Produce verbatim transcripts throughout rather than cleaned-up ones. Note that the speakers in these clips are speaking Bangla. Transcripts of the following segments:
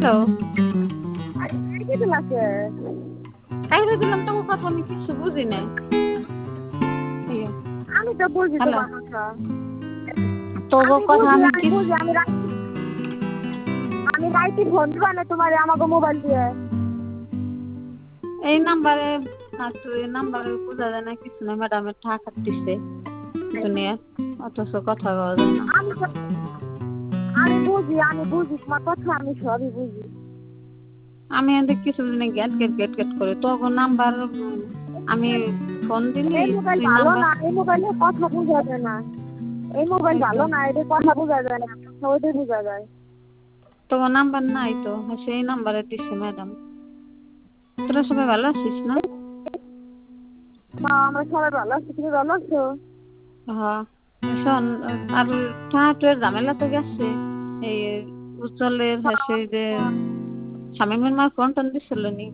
হ্যালো আরে কে দিলাছে কাইরে দিলাম তো কথা আমি কিছু বুঝি না আমি তো বুঝি তোমার কথা তোর কথা আমি কি বুঝি আমি আমি রাইতে ফোন দিবা না তোমার আমাকে মোবাইল দিয়ে এই নাম্বারে না তো এই নাম্বারে বোঝা যায় না কিছু না ম্যাডামের টাকা দিচ্ছে দুনিয়া অথচ কথা বলা যায় না আমি আমি বুঝি আমি বুঝি তোমার কথা আমি সবই বুঝি আমি এদের কিছু দিনে গেট গেট গেট গেট করে তখন নাম্বার আমি ফোন দিলি এই মোবাইল তুই ভালো নাম্বার না এই মোবাইলে কথা বোঝা যায় না এই মোবাইল ভালো না এদের কথা বোঝা যায় না ওদের বোঝা যায় তোমার নাম্বার নাই তো সেই নাম্বারে দিচ্ছে ম্যাডাম তোরা সবাই ভালো আছিস না মা আমরা সবাই ভালো আছি তুমি ভালো আছো হ্যাঁ শোন আর ঠাটের ঝামেলা তো গেছে এই উজ্জ্বলের হাসে যে শামিমের মা ফোন টোন দিছিল নি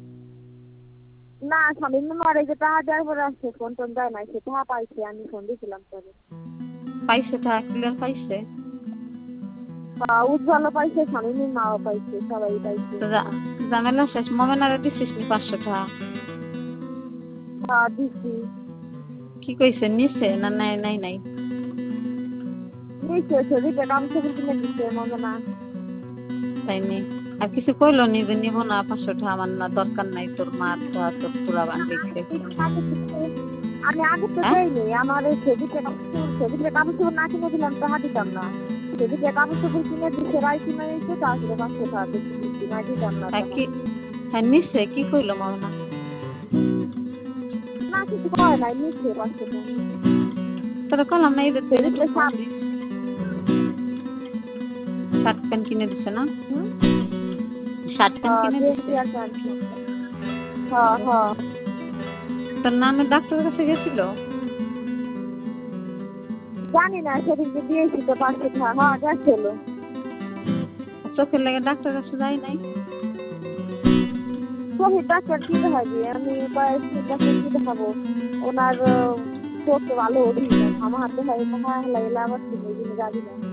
না শামিম মার এই যে টাকা দেওয়ার পরে আসছে ফোন টোন দেয় নাই সে টাকা পাইছে আমি ফোন দিয়েছিলাম পরে পাইছে টাকা ক্লিয়ার পাইছে উজ্জ্বলও পাইছে শামিমের মাও পাইছে সবাই পাইছে ঝামেলা শেষ মোমেনারে দিছিস নি পাঁচশো টাকা হ্যাঁ দিচ্ছি কি কইছে নিছে না নাই নাই নাই নিচে ছবিতে কাম ছবি কিনে দিচ্ছে মনে না তাই নি আর কিছু কইলো নি যে নিব না পাঁচশো টাকা আমার না দরকার নাই তোর মার টা তোর পুরা বান্ডিকে আমি আগে তো দেইনি আমার এই ছবিতে কাপড় ছবিতে কাপড় না কিনে দিলাম টাকা দিতাম না ছবিতে কাপড় কিনে দিচ্ছে রাই কিনে দিচ্ছে তারপরে পাঁচশো টাকা দিচ্ছি না দিতাম না কি হ্যাঁ নিছে কি কইলো মামনা না কিছু কয় নাই নিচ্ছে পাঁচশো টাকা তোরা কলাম না ঈদের দিনে ছবিতে সাপ শার্ট প্যান্ট কিনে দিছে না শার্ট প্যান্ট কিনে দিছে হ্যাঁ হ্যাঁ তোর নামের ডাক্তারের কাছে গেছিল জানি না সেদিনকে দিয়েছি তো পাঁচশো টাকা হ্যাঁ গেছিল চোখের লেগে ডাক্তারের কাছে যাই নাই চোখের ডাক্তার কি দেখাবি আমি ডাক্তার কি দেখাবো ওনার চোখ ভালো আমার হাতে হয় মনে হয় আবার তুমি যাবি না